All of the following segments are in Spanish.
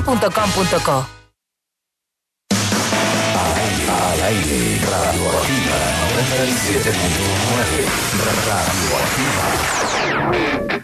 www.radioactiva.com.co. Al aire, Radioactiva 97.9, Radioactiva.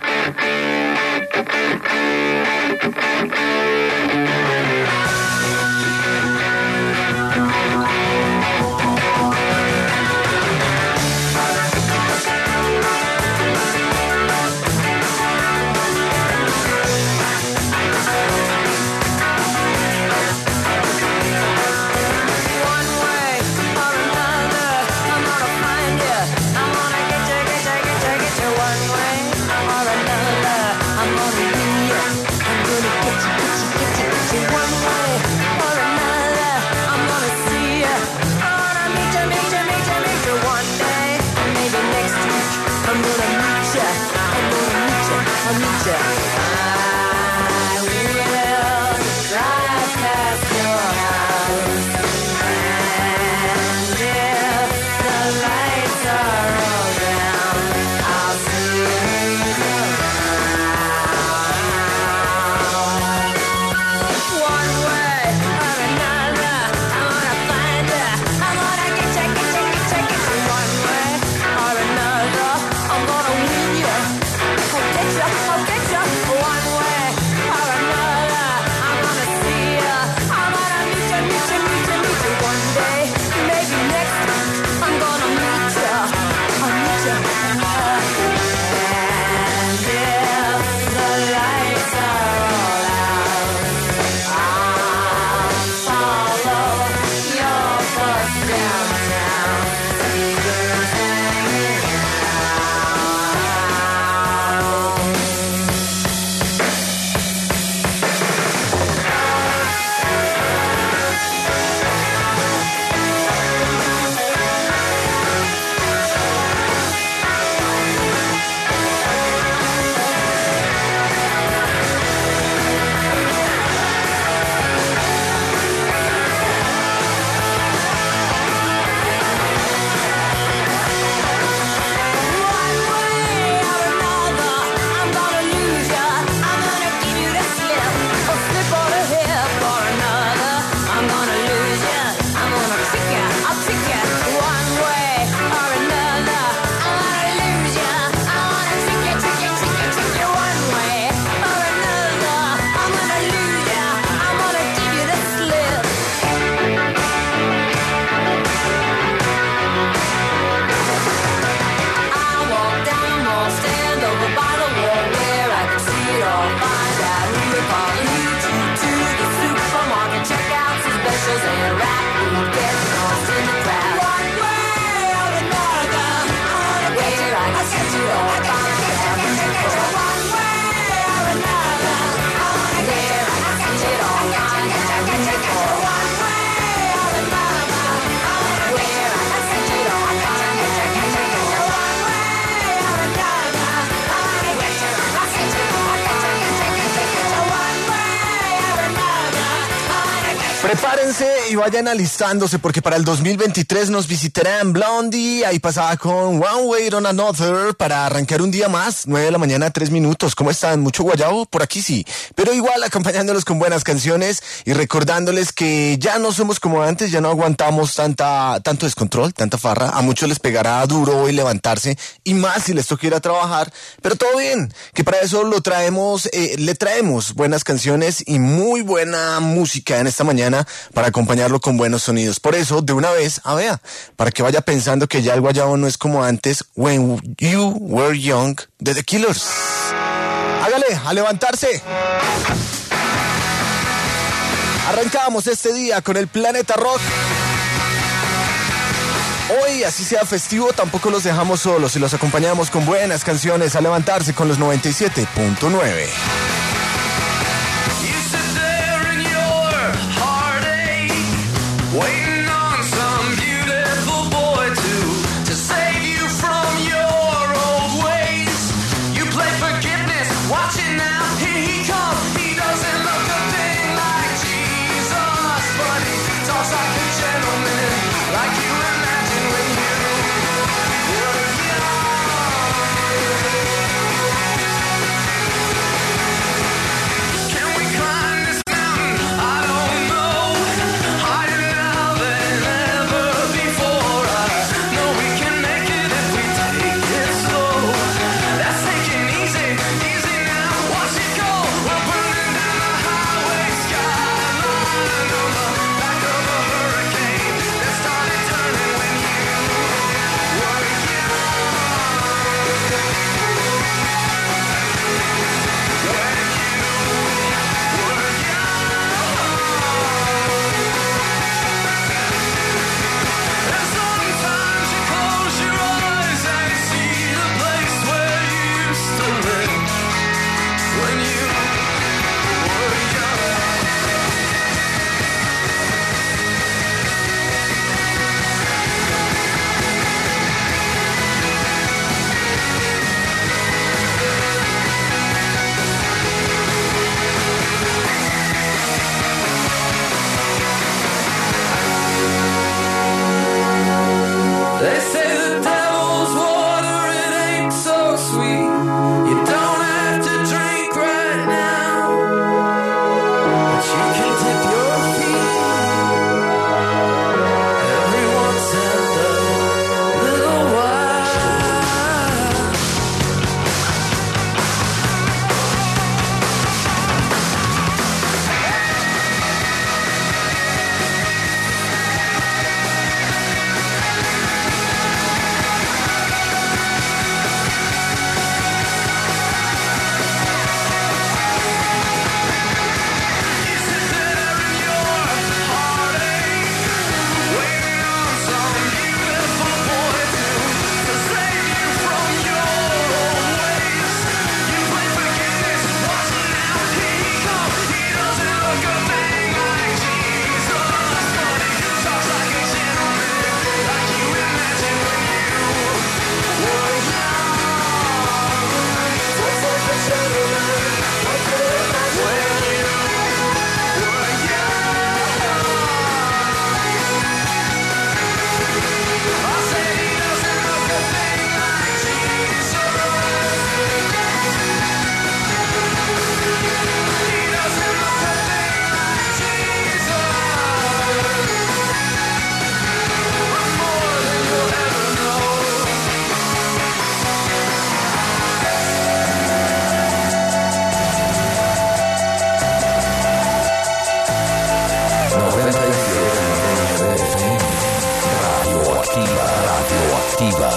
Prepárense y vayan alistándose porque para el 2023 nos visitarán Blondie, ahí pasaba con One Way on Another para arrancar un día más, 9 de la mañana, 3 minutos. ¿Cómo están? ¿Mucho guayabo? Por aquí sí, pero igual acompañándolos con buenas canciones y recordándoles que ya no somos como antes, ya no aguantamos tanto descontrol, tanta farra. A muchos les pegará duro hoy levantarse y más si les toca ir a trabajar, pero todo bien, que para eso le traemos buenas canciones y muy buena música en esta mañana para acompañarlo con buenos sonidos. Por eso, de una vez, vea, para que vaya pensando que ya el guayabo no es como antes, When You Were Young, de The Killers. Hágale, a levantarse. Arrancamos este día con el Planeta Rock. Hoy, así sea festivo, tampoco los dejamos solos y los acompañamos con buenas canciones a levantarse con los 97.9. Waiting on some beautiful boy to save you from your old ways. You play forgiveness, watch it now, here he comes. He doesn't look a thing like Jesus, but he talks like a gentleman, like you imagined when you were young. Radioactiva.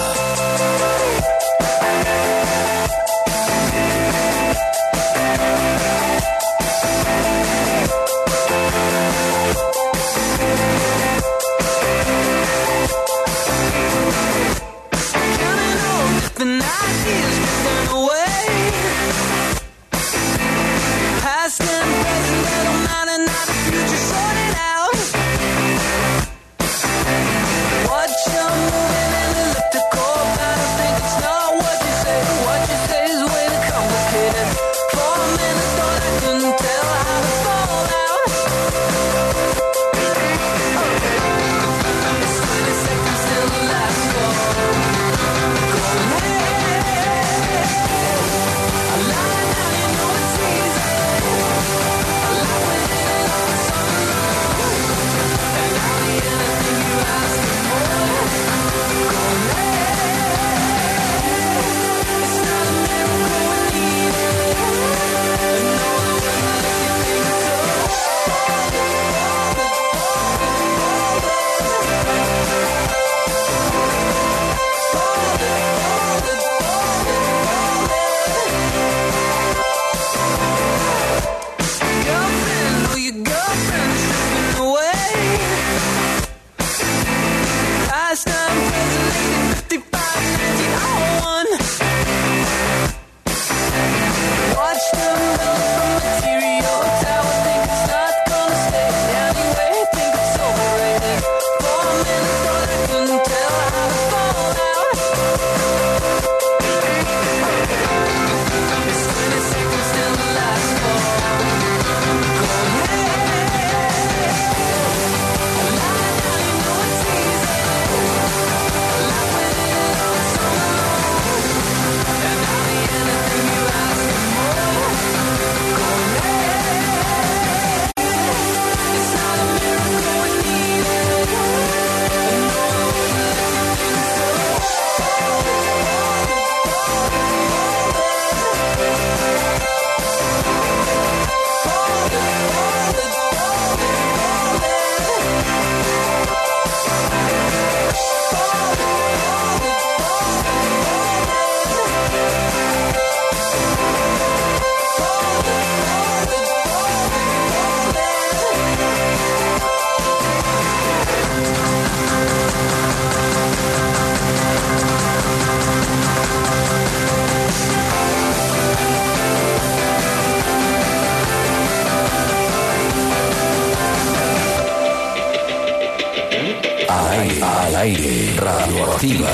Al aire, Radioactiva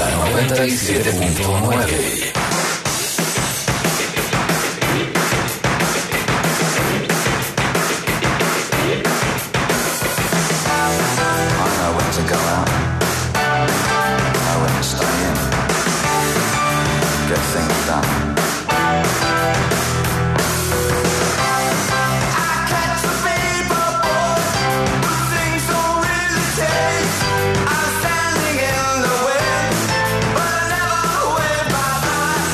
97.9. I'm standing in the wind, but I never went bye-bye.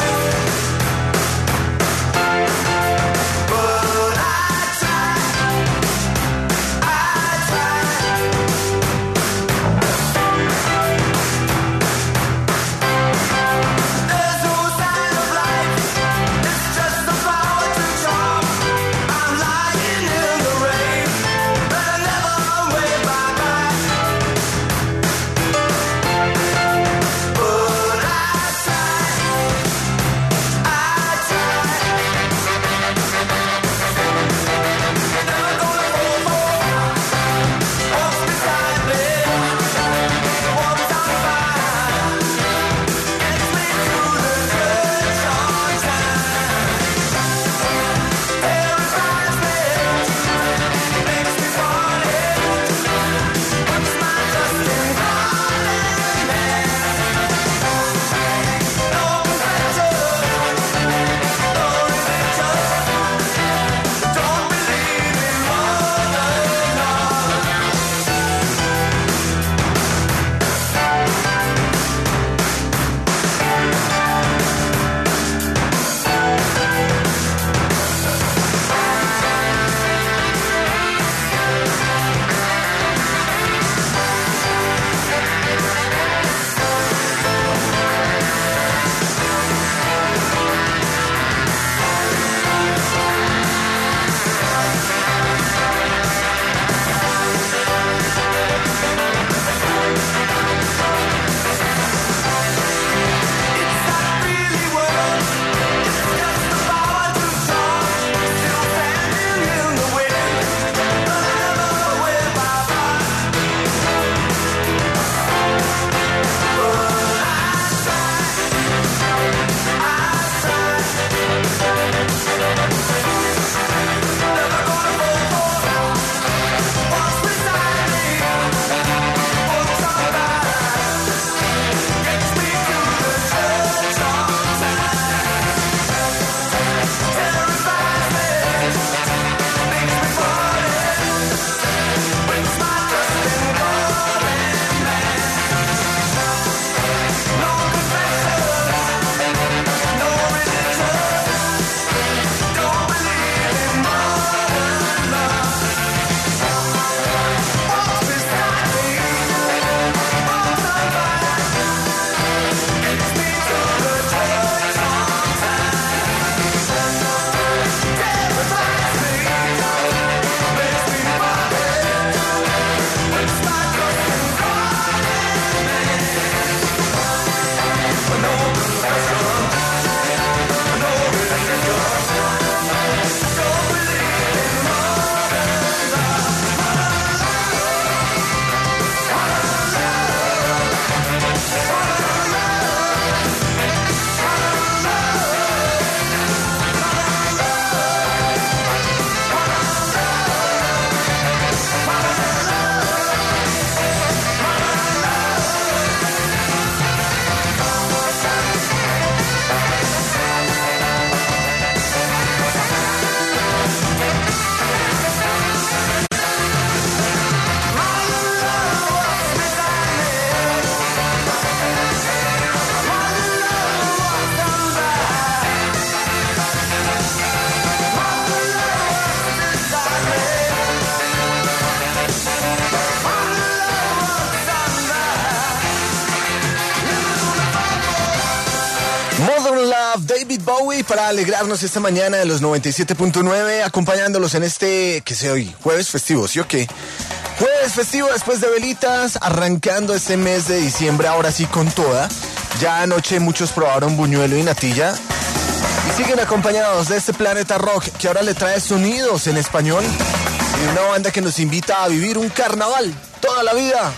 Bowie para alegrarnos esta mañana de los 97.9, acompañándolos en este, que sea hoy, jueves festivo, ¿sí o qué? Jueves festivo después de velitas, arrancando este mes de diciembre, ahora sí con toda. Ya anoche muchos probaron buñuelo y natilla. Y siguen acompañados de este Planeta Rock, que ahora le trae sonidos en español. Y una banda que nos invita a vivir un carnaval toda la vida.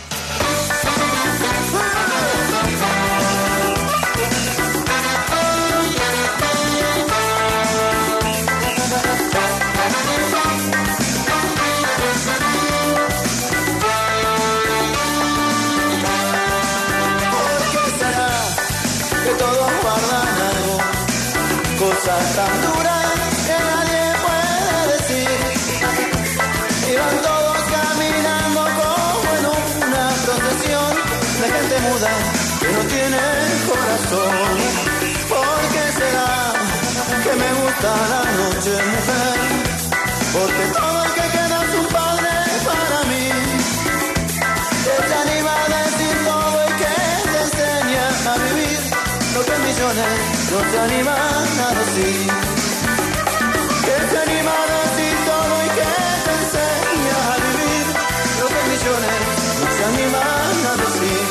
Cosas tan duras que nadie puede decir. Iban todos caminando como en una procesión de gente muda que no tiene corazón. ¿Por qué será que me gusta la noche, mujer? Porque todo el que queda es un padre para mí, que te anima a decir todo y que te enseña a vivir lo que millones no te animan a decir. Que te anima a decir todo y que te enseña a vivir lo que millones no te animan a decir.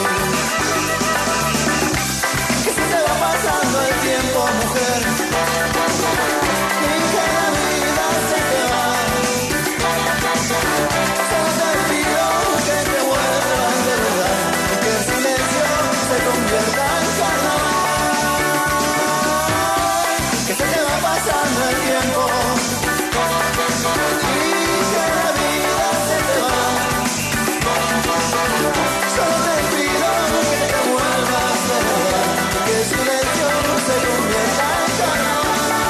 Que se te va pasando el tiempo, mujer, y que la vida se te va. Solo te pido que te vuelvas de verdad y que el silencio se convierta en carnaval. Pasando el tiempo y que la vida se te va. Solo te pido que te vuelvas de verdad, que el silencio se convierta en carnaval.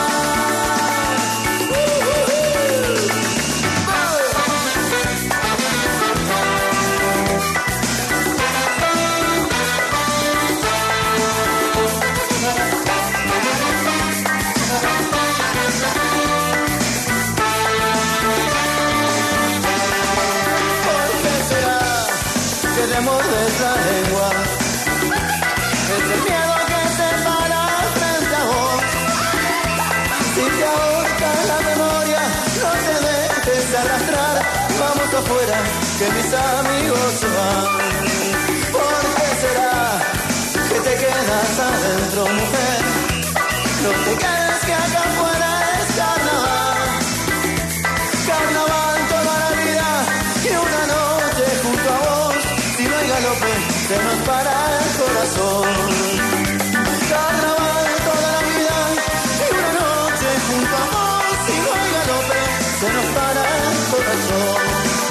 Te mordes la lengua, es el miedo que se para frente a vos. Si te ahorca la memoria, no te dejes arrastrar. Vamos afuera, que mis amigos se van. ¿Por qué será que te quedas adentro, mujer? No te quedes que acá afuera es carnaval. Carnaval toda la vida y una noche junto a vos. Si no hay galope, se nos para el corazón. Carnaval toda la vida y una noche junto a vos. Si no hay galope, se nos para el corazón.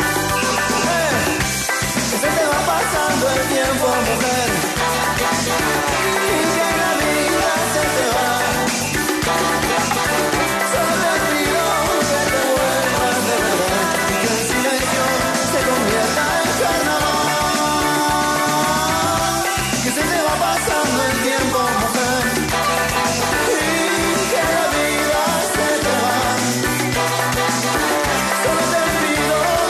Que se te va pasando el tiempo, mujer, y que la vida se te va. Solo te pido que te vuelvas de verdad y que el silencio se convierta en carnaval. Que se te va pasando el tiempo, mujer, y que la vida se te va. Solo te pido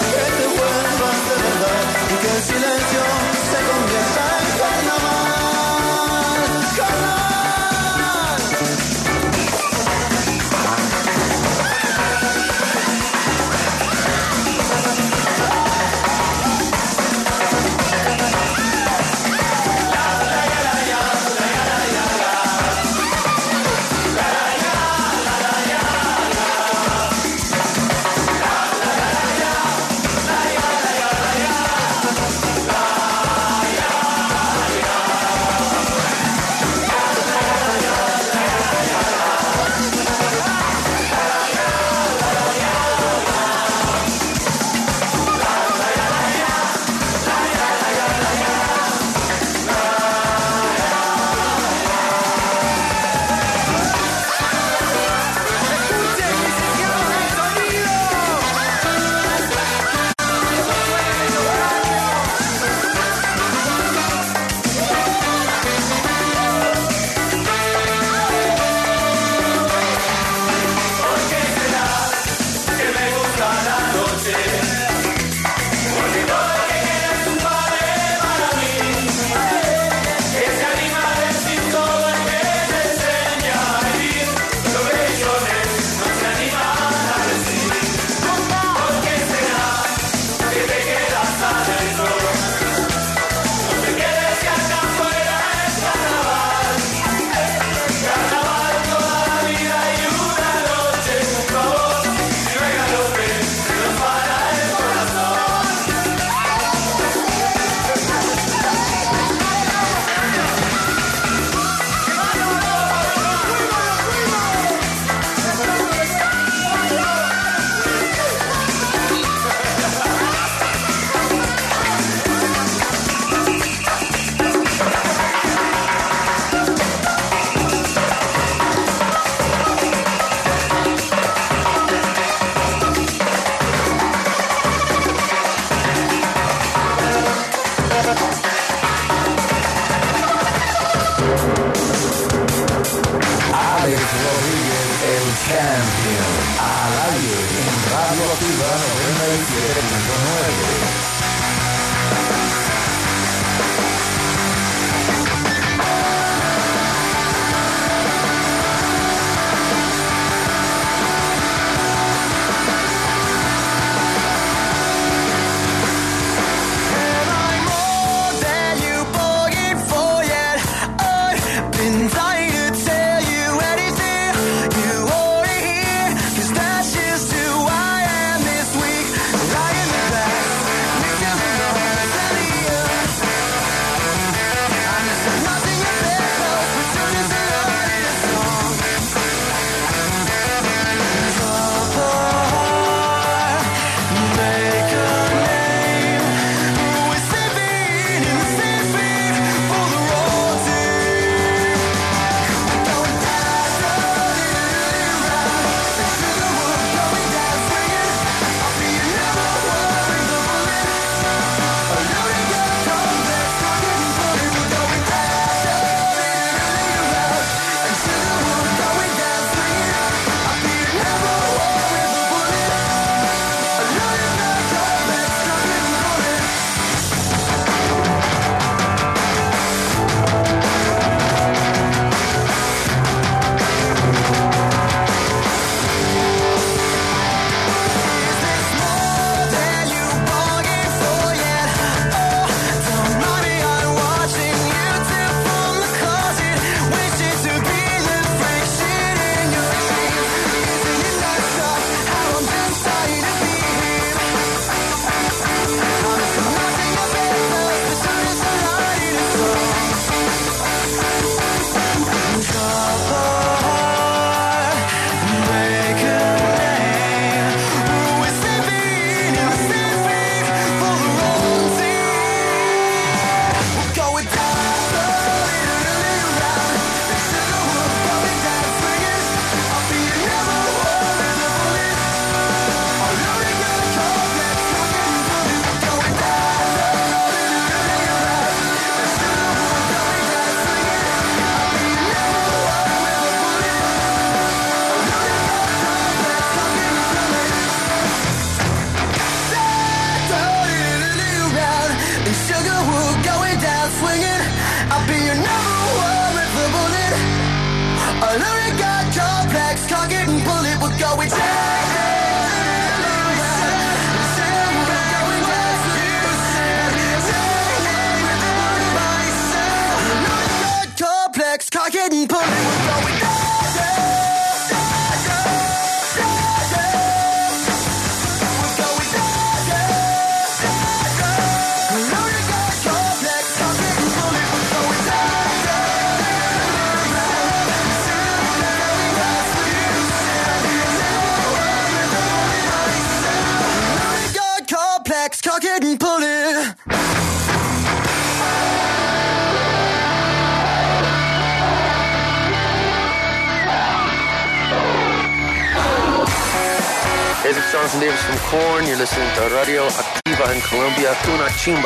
Jonathan Davis from Korn. You're listening to Radio Activa in Colombia. Una chimba.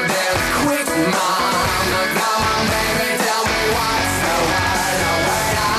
Quick, mom, come on, baby, tell me what's the word.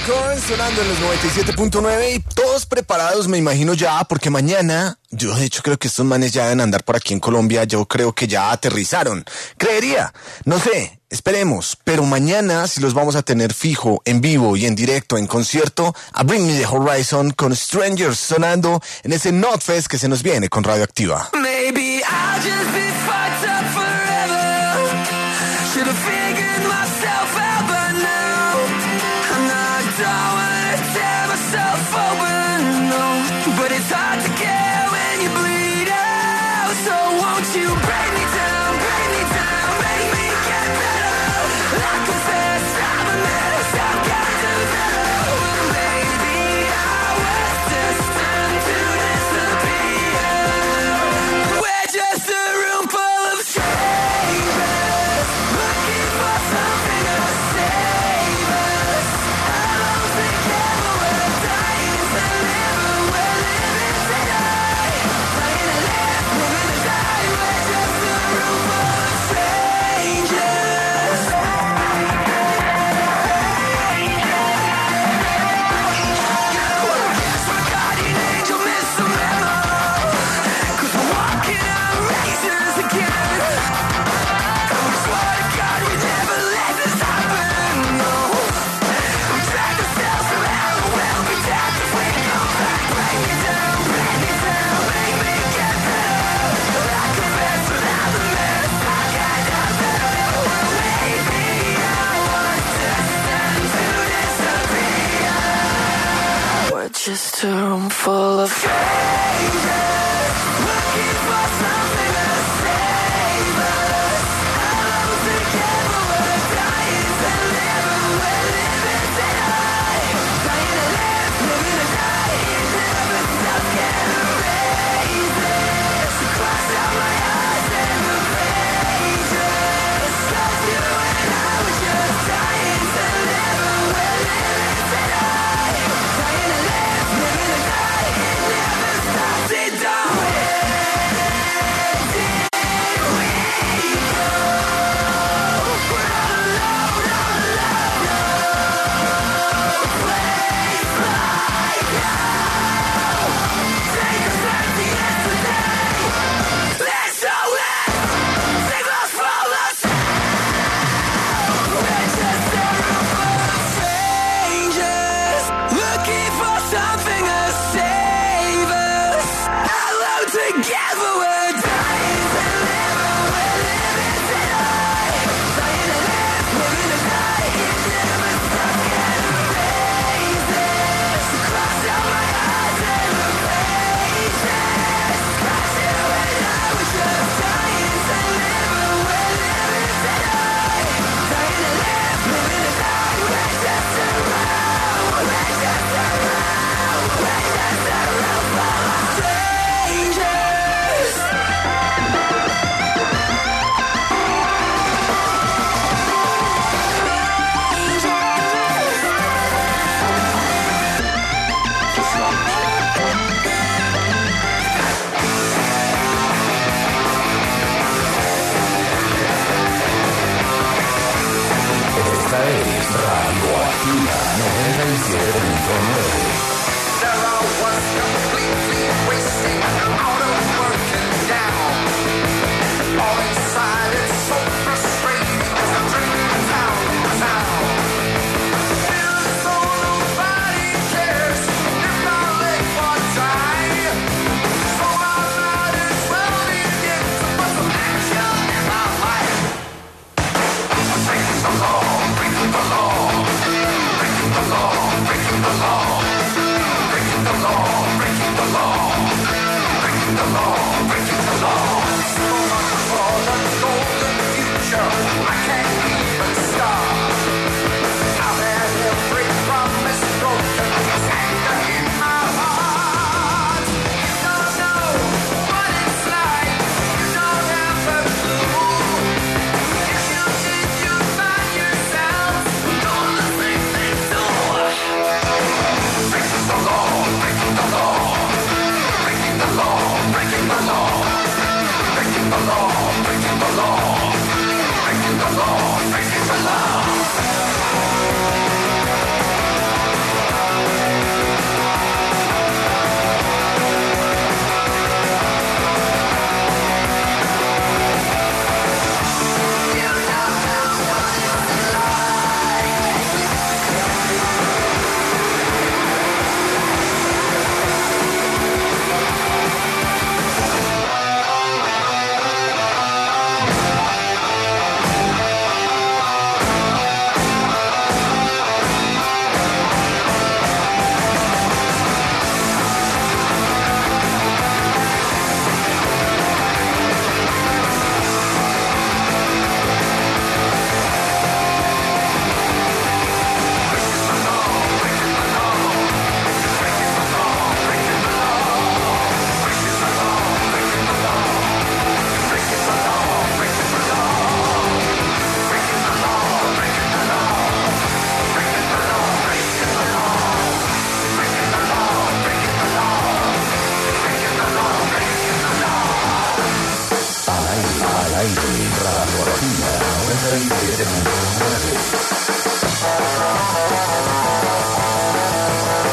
Korn sonando en los 97.9 y todos preparados, me imagino ya, porque mañana, yo de hecho creo que estos manes ya deben andar por aquí en Colombia, yo creo que ya aterrizaron. Creería, no sé, esperemos, pero mañana sí los vamos a tener fijo, en vivo y en directo, en concierto, a Bring Me The Horizon con Strangers sonando en ese Notfest que se nos viene con Radioactiva. Maybe I'll just be fucked up forever. Should have figured myself out by now. Don't wanna tear myself open, no. But it's hard to care when you bleed out. So won't you break me down, make me get better. I confess I'm a mess, I've got to know. Maybe I was destined to disappear. We're just a room full of strangers, looking for something to save us. Just a room full of strangers, looking for something to save us. Alone together, we're dying to live, we're living tonight. Dying to live, living to die. Never stop, can't erase this. Cross out my eyes and the pages. 'Cause you and I were just dying to live, we're living tonight. Dying to live. Living a night, it never stops. aire, Radioactiva 97.9.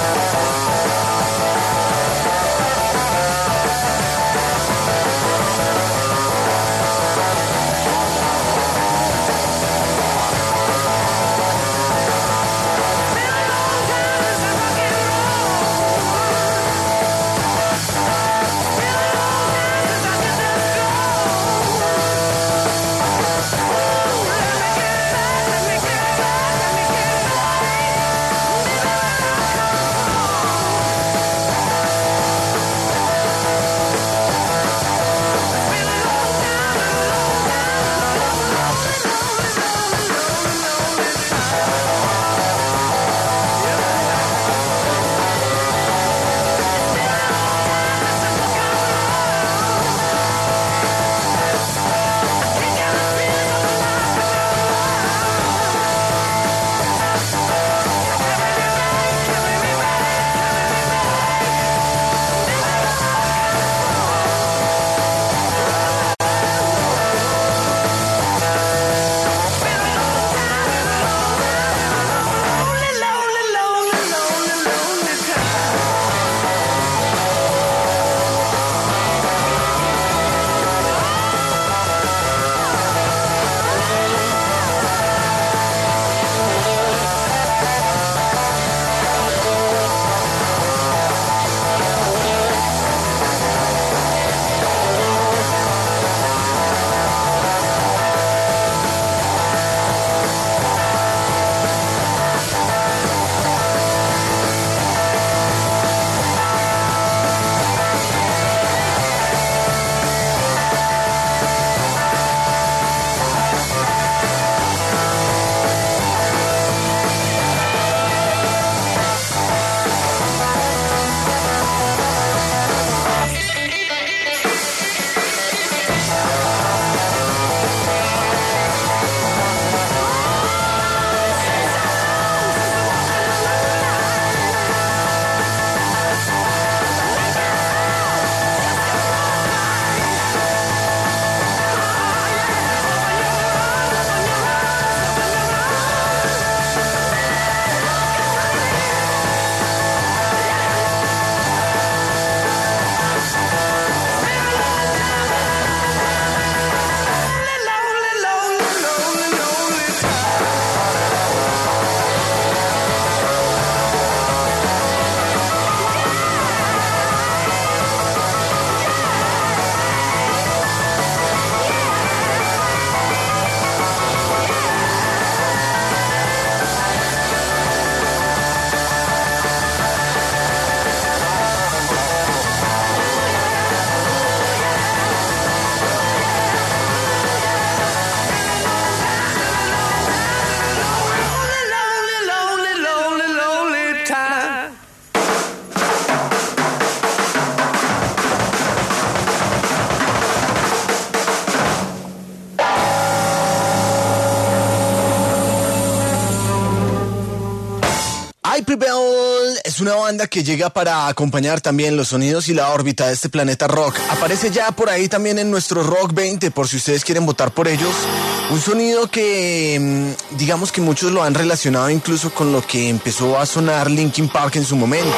I Prevail es una banda que llega para acompañar también los sonidos y la órbita de este planeta rock. Aparece ya por ahí también en nuestro Rock 20, por si ustedes quieren votar por ellos. Un sonido que digamos que muchos lo han relacionado incluso con lo que empezó a sonar Linkin Park en su momento.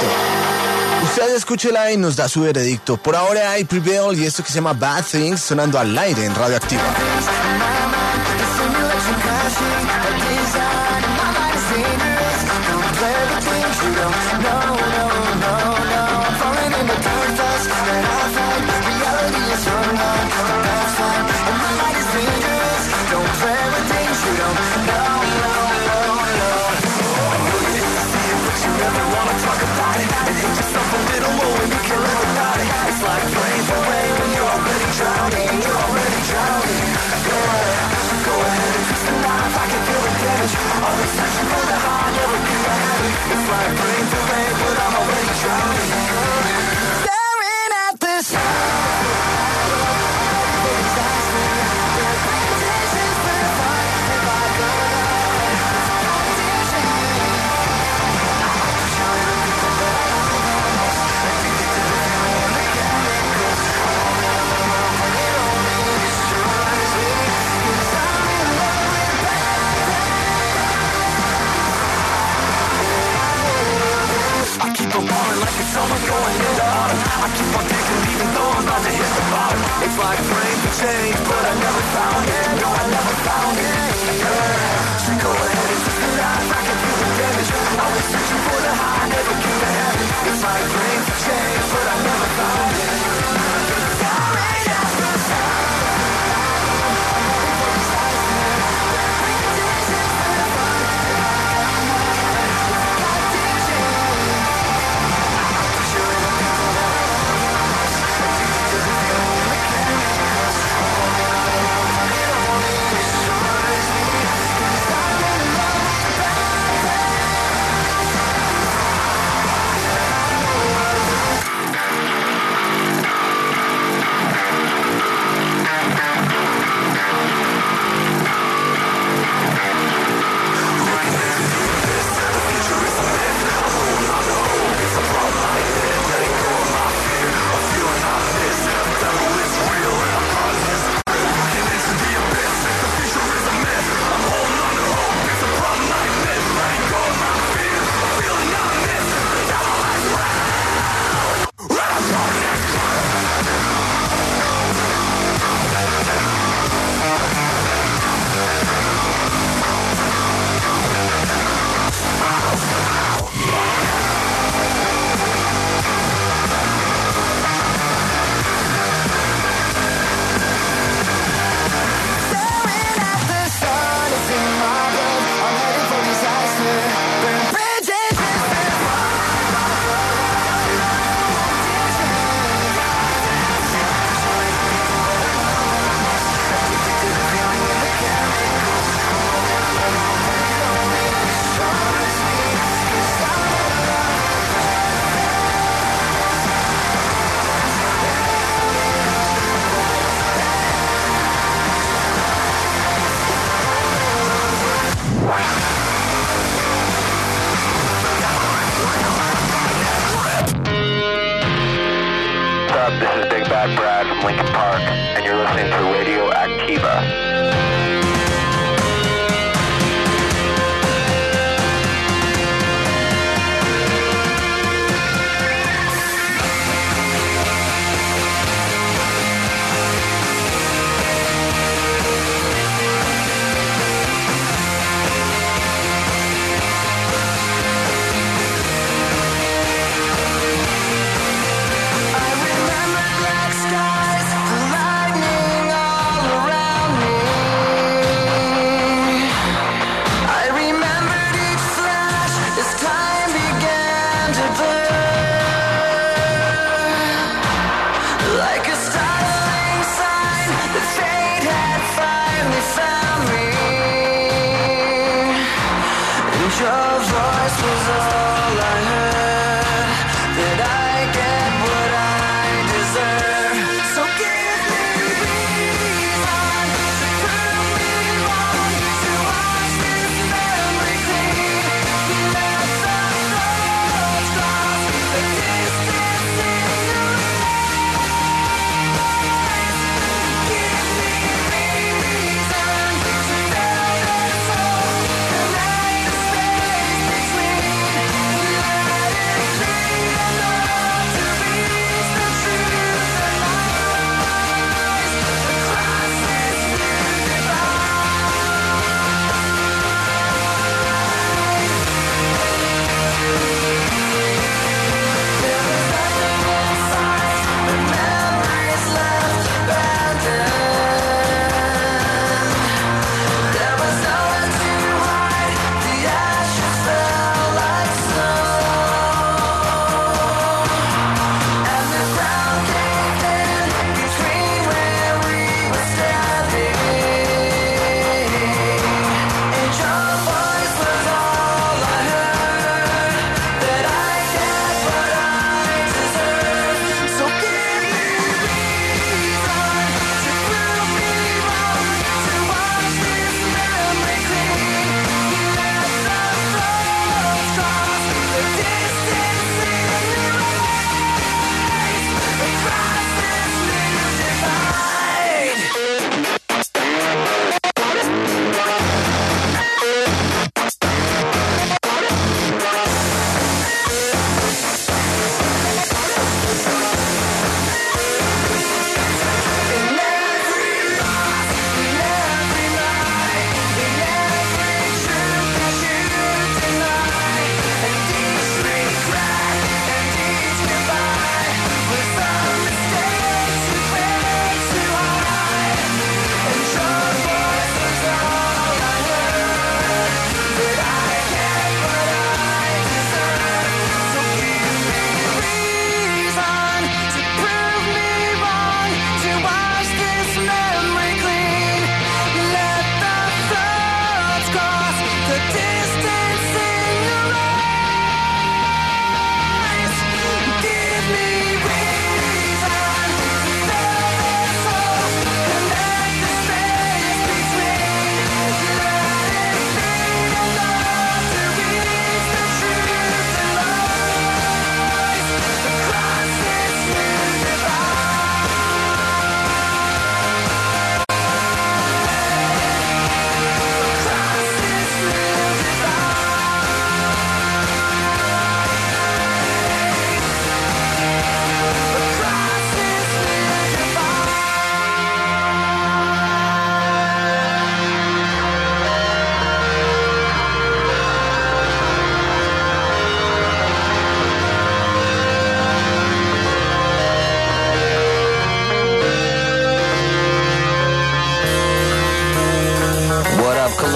Usted escúchela y nos da su veredicto. Por ahora I Prevail y esto que se llama Bad Things sonando al aire en Radioactiva. Go ahead and twist the knife, I can feel it dead. for change, but I never found it. No, I never found it. So go ahead and twist the life, I can feel the damage. Always searching for the high, never get to heaven. It's my brain for change, but I never found it. Sorry, that's the sound. This is Big Bad Brad from Lincoln Park, and you're listening to Radio Activa.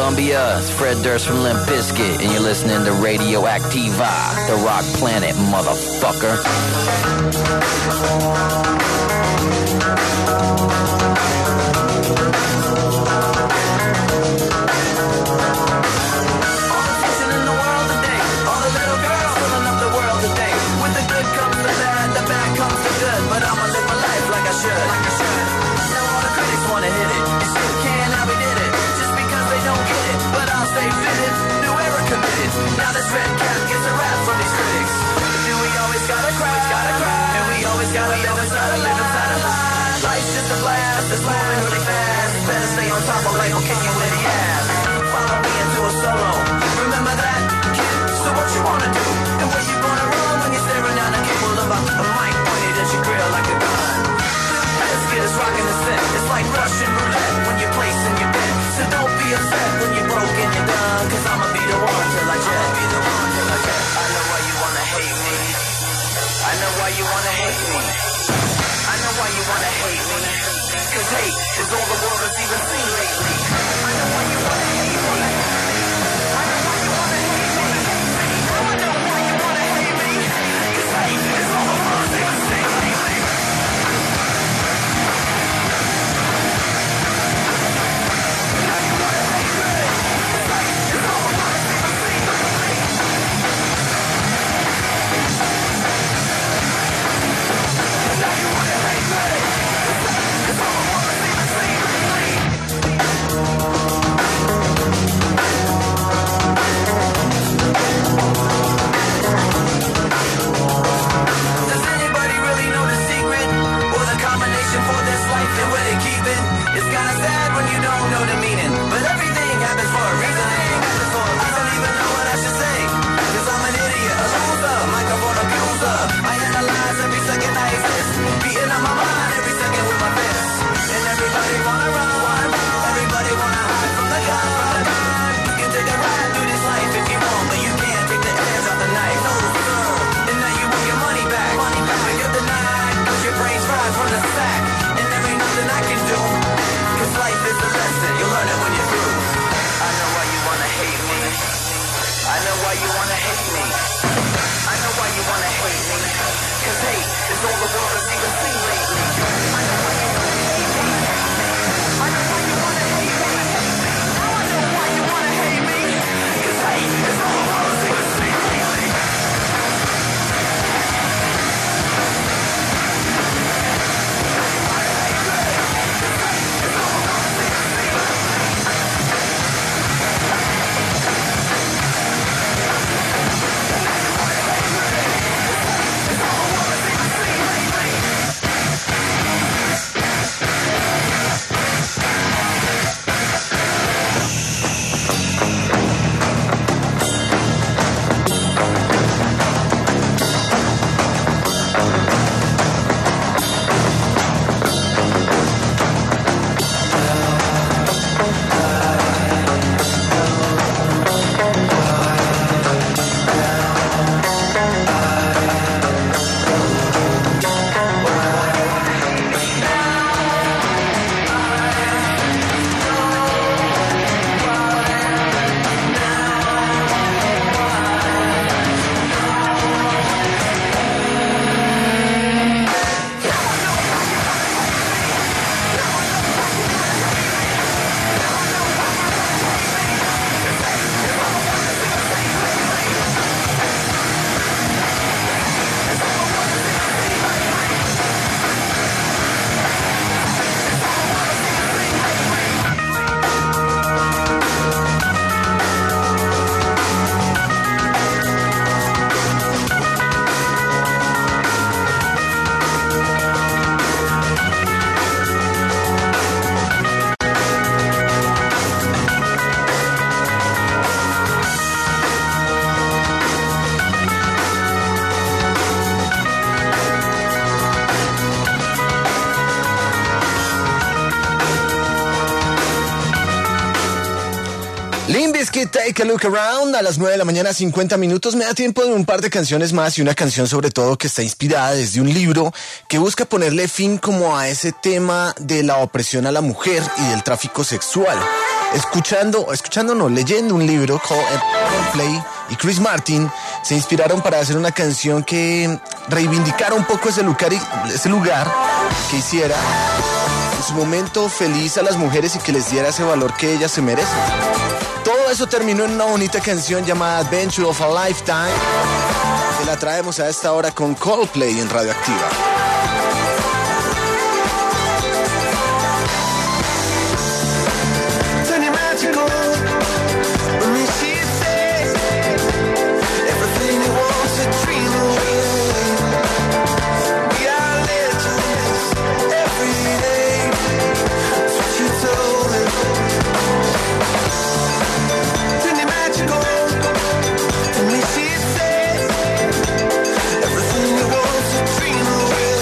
Columbia. It's Fred Durst from Limp Bizkit, and you're listening to Radioactiva, the rock planet, motherfucker. Now this red cap gets a rap from these critics. Do we always gotta cry? And we always gotta live inside a lie. Life's just a blast, it's moving really fast. Better stay on top of life, will kick you in the ass. Follow me into a solo. Remember that, kid? So what you wanna do? And where you gonna run when you're staring down a cable of a mic pointed at your grill like a gun? This kid is rocking the set. It's like Russian roulette when you're placing your bet. So don't be upset when you're broke and you're done. Cause I'ma be the one till I jet. I know why you wanna hate me. I know why you wanna hate me. I know why you wanna hate me. Cause hate is all the world has even seen lately. I know why you wanna hate me. I know why you wanna hate me. I know why you wanna hate me. Cause hate is all the world has even seen lately. Limp Bizkit, Take a Look Around, a las 9 de la mañana, 50 minutos. Me da tiempo de un par de canciones más y una canción sobre todo que está inspirada desde un libro que busca ponerle fin como a ese tema de la opresión a la mujer y del tráfico sexual. leyendo un libro, Coldplay y Chris Martin se inspiraron para hacer una canción que reivindicara un poco ese lugar que hiciera en su momento feliz a las mujeres y que les diera ese valor que ellas se merecen. Todo eso terminó en una bonita canción llamada Adventure of a Lifetime, que la traemos a esta hora con Coldplay en Radioactiva. Everything you want to dream away.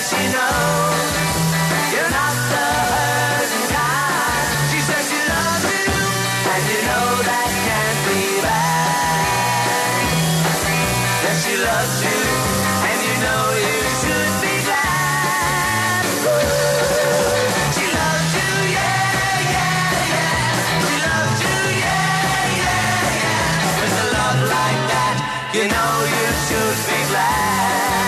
she knows you're not the hurting kind. She says she loves you, and you know that can't be bad. Yes, she loves you, and you know you should be glad. She loves you, yeah, yeah, yeah. She loves you, yeah, yeah, yeah. With a love like that, you know you should be glad.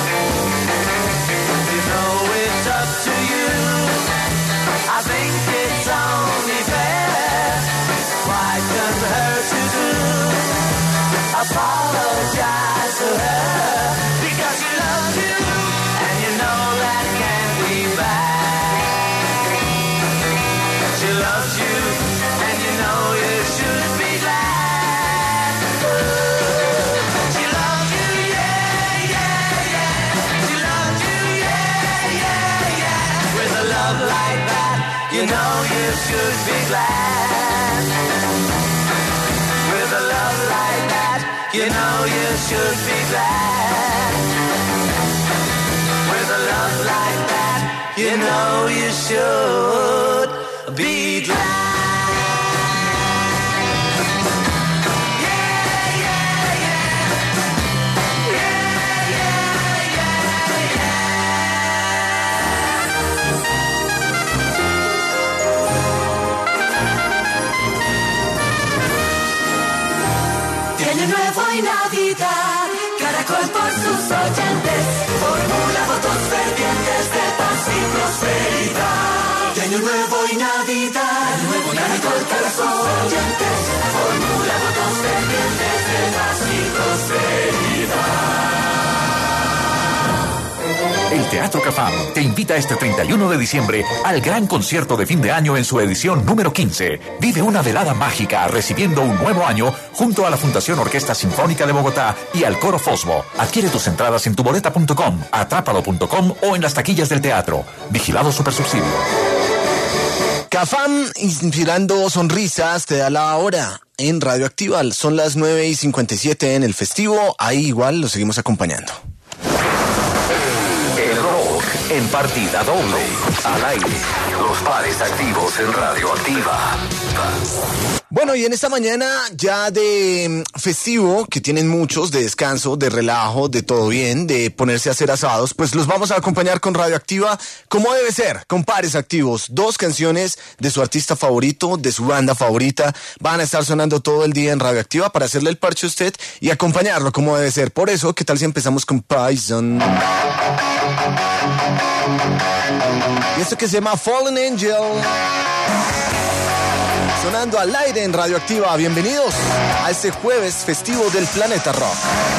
You know it's up to you. I think it's only fair. Why does hurt to do? Apologize to her because she loves you, and you know that can't be bad. She loves you, and you know you should be glad. She loves you, yeah, yeah, yeah. She loves you, yeah, yeah, yeah. With a love like that, you know you should be glad. With a love like that, you know you should be glad. With a love like that, you know you should be glad. Yeah, yeah, yeah. Yeah, yeah, yeah, De año nuevo y Navidad, Caracol por sus oyentes formula votos fervientes de paz y prosperidad. De año nuevo y Navidad, Caracol por sus oyentes formula votos fervientes de paz y prosperidad. El Teatro Cafam te invita este 31 de diciembre al gran concierto de fin de año en su edición número 15. Vive una velada mágica recibiendo un nuevo año junto a la Fundación Orquesta Sinfónica de Bogotá y al Coro Fosbo. Adquiere tus entradas en tuboleta.com, atrápalo.com o en las taquillas del teatro. Vigilado Supersubsidio. Cafam, inspirando sonrisas, te da la hora en Radioactiva. Son las 9:57 en el festivo. Ahí igual lo seguimos acompañando. El rock en partida doble. Al aire. Los pares activos en Radioactiva. Bueno, y en esta mañana ya de festivo, que tienen muchos, de descanso, de relajo, de todo bien, de ponerse a hacer asados, pues los vamos a acompañar con Radioactiva como debe ser, con pares activos. 2 canciones de su artista favorito, de su banda favorita, van a estar sonando todo el día en Radioactiva para hacerle el parche a usted y acompañarlo como debe ser. Por eso, ¿qué tal si empezamos con Poison? Y esto que se llama Fallen Angel. Sonando al aire en Radioactiva. Bienvenidos a este jueves festivo del Planeta Rock.